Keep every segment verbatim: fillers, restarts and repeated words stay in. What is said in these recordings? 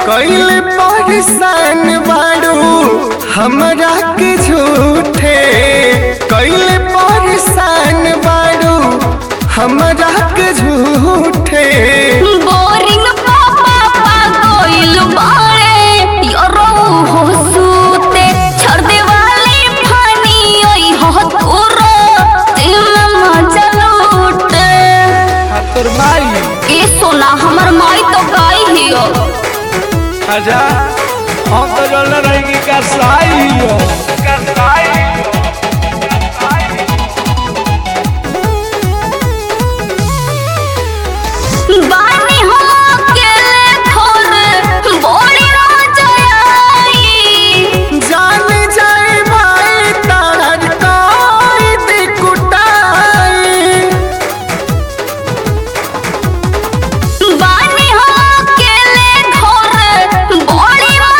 कैले परेशान बाड़ू हमरा के झूठे, कैले परेशान बाड़ू हमरा के झूठे। बोरिंग पापा पागल बाड़े यारो हो सूते छोड़ दे वाली फानी ओई हो तोरो दिल मजा लूटे। तोर माई ए सोना हमर माई तो गाई हियो। आजा हम तो जल रहेगी कसाई हो कसाई बानी हो अकेले थोड़े बोली ना जाई। जान जाए भाई तार कोई दी कुटाई। बानी हो अकेले थोड़े बोली ना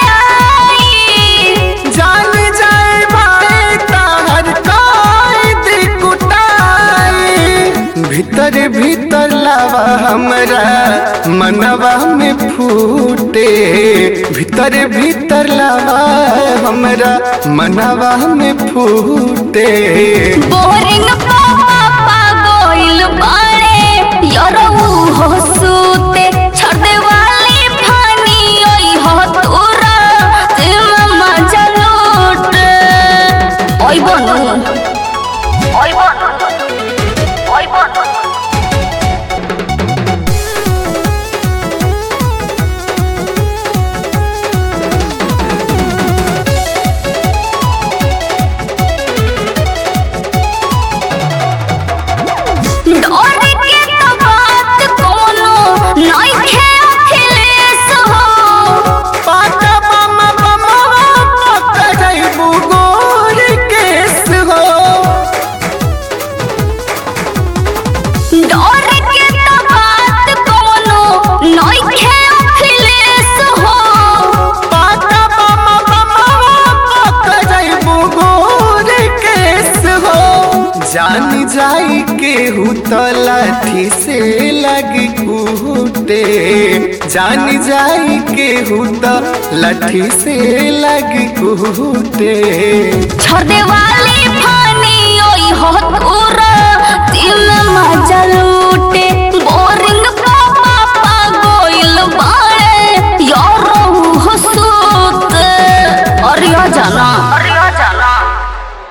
जाई। जान जाए भाई तार कोई दी कुटाई। भीतर भीतर लावा हमरा मनवा में फूटे, भीतर भीतर लावा हमरा मनवा में फूटे। बोरिंग पापा पागल बाड़े यारो हो सूते छोड़ दे वाली फानी ओई हो तोरा दिल मजा लूटे। ओई बनू ओई बनू ओई बनू डर के तो बात कोनो नइखे अखिलेश हो। पाटा बम बम पक जाइबू गोर केस हो। डर के तो बात कोनो नइखे अखिलेश हो। पाटा बम बम पक जाइबू गोर केस हो। जान जाई केहू तो लाठी से लगी कूटे, जान जाई केहू तो लाठी से लगी कूटे। छोड़ दे वाली फानी ओई हो तोरा